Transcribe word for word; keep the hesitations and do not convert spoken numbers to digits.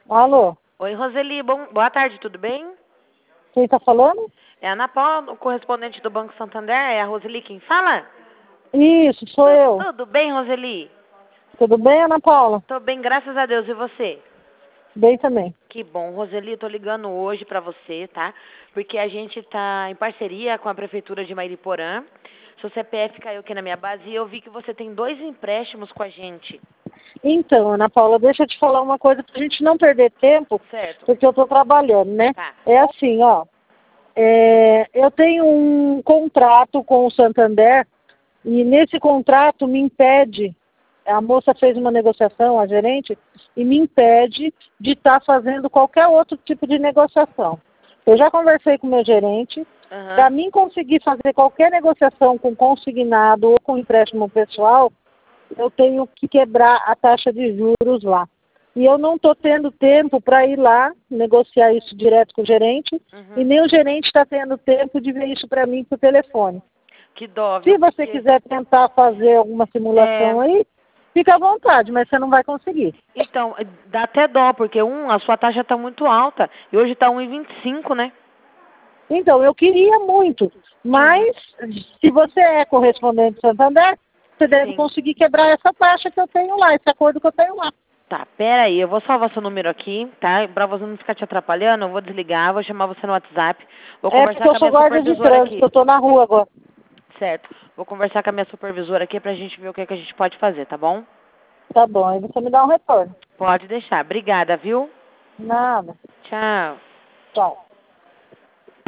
Alô? Oi, Roseli. Bom, boa tarde, tudo bem? Quem tá falando? É a Ana Paula, o correspondente do Banco Santander. É a Roseli quem fala? Isso, sou Tu- eu. tudo bem, Roseli? Tudo bem, Ana Paula? Tô bem, graças a Deus. E você? Bem também. Que bom, Roseli. Eu tô ligando hoje pra você, tá? Porque a gente tá em parceria com a Prefeitura de Mairiporã. Seu C P F caiu aqui na minha base e eu vi que você tem dois empréstimos com a gente. Então, Ana Paula, deixa eu te falar uma coisa pra gente não perder tempo, Certo? porque eu tô trabalhando, né? Tá. É assim, ó. é, eu tenho um contrato com o Santander e nesse contrato me impede, a moça fez uma negociação, a gerente, e me impede de estar fazendo qualquer outro tipo de negociação. Eu já conversei com o meu gerente, para Aham. mim conseguir fazer qualquer negociação com consignado ou com empréstimo pessoal, eu tenho que quebrar a taxa de juros lá. E eu não estou tendo tempo para ir lá negociar isso direto com o gerente, e Uhum. nem o gerente está tendo tempo de ver isso para mim por telefone. Que dó, viu? Se você Porque... quiser tentar fazer alguma É... simulação aí, fica à vontade, mas você não vai conseguir. Então, dá até dó, porque, um, a sua taxa tá muito alta. E hoje tá um e vinte e cinco, né? Então, eu queria muito, Uhum. mas se você é correspondente do Santander, você deve Sim. conseguir quebrar essa taxa que eu tenho lá, esse acordo que eu tenho lá. Tá, pera aí, eu vou salvar seu número aqui, tá? Pra você não ficar te atrapalhando, eu vou desligar, vou chamar você no WhatsApp, vou É porque conversar eu com a sou minha guarda de supervisora trânsito, aqui, eu estou na rua agora. certo? Vou conversar com a minha supervisora aqui pra gente ver o que, que a gente pode fazer, tá bom? Tá bom, aí você me dá um retorno. Pode deixar. Obrigada, viu? Nada. Tchau. Tchau.